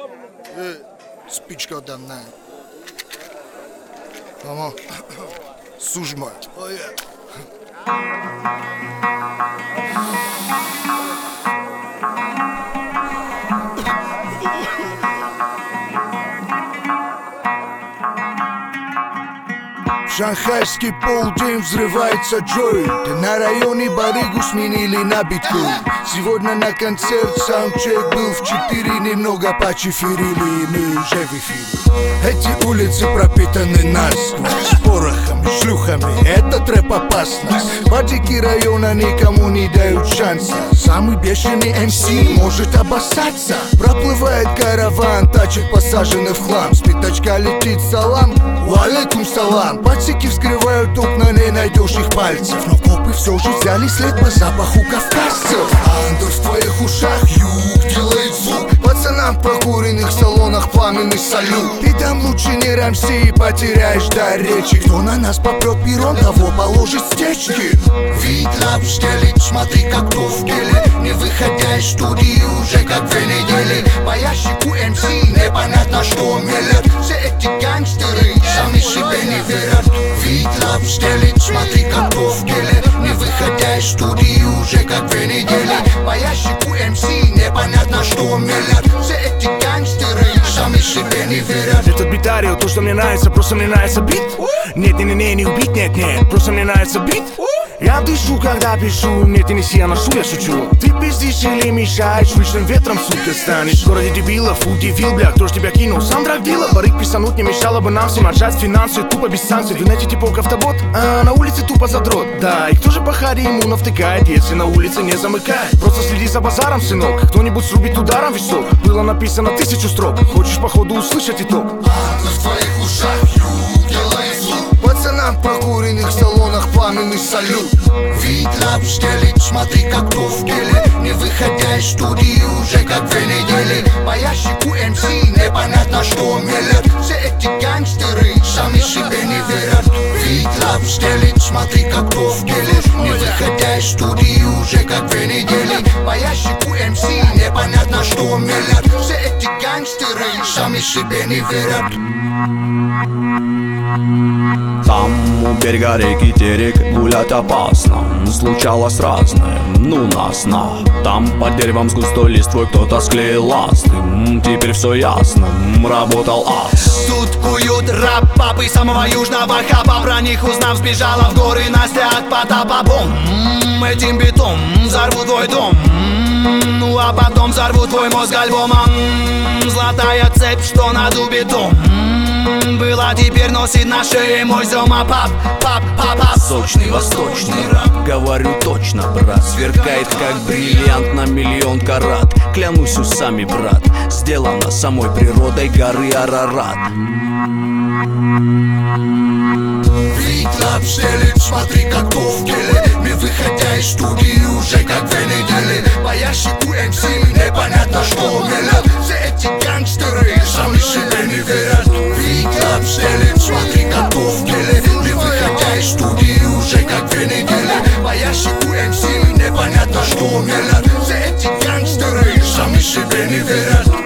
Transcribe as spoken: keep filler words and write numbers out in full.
Э, спичка дам на. Мамо, сужма. Ой. Шанхайский полдень взрывается Джой. Ты на районе Барыгу сменили на биткоин. Сегодня на концерт саундчек был в четыре. Немного почиферили, и мы уже в эфире. Эти улицы пропитаны насквозь порохами, шлюхами, этот рэп опасно. Бадики района никому не дают шанса. Самый бешеный эм си может обоссаться. Проплывает караван, тачек посажены в хлам. С пятачка летит салам, валейкум салам. Пацики вскрывают окна, не найдешь их пальцев. Но копы все же взяли след по запаху кавказцев. Андер в твоих ушах, юг делает звук. Пацанам в прокуренных салонах пламенный салют. Ты там лучше не рамси, потеряешь дар речи. Кто на нас попрет пером, того положит стечки. Вид лап стелит, смотри как кто в геле. Не выходя из студии уже как две недели. По ящику эм си непонятно что мелят. Все эти гангстеры сами себе не верят. Вид лап стелит, смотри как кто в геле. Не выходя из студии уже как две недели. По ящику эм си непонятно что мелят. Все эти гангстеры сами себе не верят. Этот битарио, то что мне нравится, просто мне нравится бит. Нет, не, не, не, не убить, нет, нет, просто мне нравится бит. Я дышу, когда пишу, нет, не неси, я ношу, я шучу. Ты пиздишь или мешаешь, уличным ветром, сука, станешь. В городе дебилов, удивил, бля, кто ж тебя кинул? Сам драгдила, барыг писануть не мешало бы нам всем отжать финансы, тупо без санкций. В инете типа автобот, а на улице тупо задрот. Да, и кто же по харе ему навтыкает, если на улице не замыкает? Просто следи за базаром, сынок, кто-нибудь срубит ударом висок. Было написано тысячу строк, хочешь походу услышать итог? Ангел в твоих ушах, юг делает звук. Пацанам в прокуренных салонах пламенный салют. Вид лап стелит, смотри как кто в геле. Не выходя из студии уже как две недели. По ящику эм си непонятно что мелят. Все эти гангстеры сами себе не верят. Вид лап стелит, смотри как кто в геле. Не выходя из студии уже как две недели. По ящику эм си непонятно что мелят. Все эти гангстеры сами себе не верят. Там у берега реки терек гулять опасно. Случалось разное, ну нас на. Там под деревом с густой листвой кто-то склеил ласты. М, Теперь все ясно, м, работал ас. Тут куют рэп папы самого южного хаба. Про них узнав, сбежала в горы Настя от потапа. Бом, м, этим битом взорву твой дом. М, Ну а потом взорву твой мозг альбомом. М, Золотая цепь, что на дубе дом. М, Была, теперь носит на шее мой зома. Пап, пап, пап, пап. Сочный восточный рэп, говорю точно, брат. Сверкает как бриллиант на миллион карат. Клянусь усами, брат, сделано самой природой горы Арарат. Вид лап стелит, смотри как кто в геле. Не выходя из студии уже как две недели. По ящику эм си непонятно что мелят. Все эти гангстеры сами себе не верят. Вид лап стелит, смотри как кто в геле. Не выходя из студии уже как две недели. По ящику эм си непонятно что мелят. Все эти гангстеры сами себе не верят.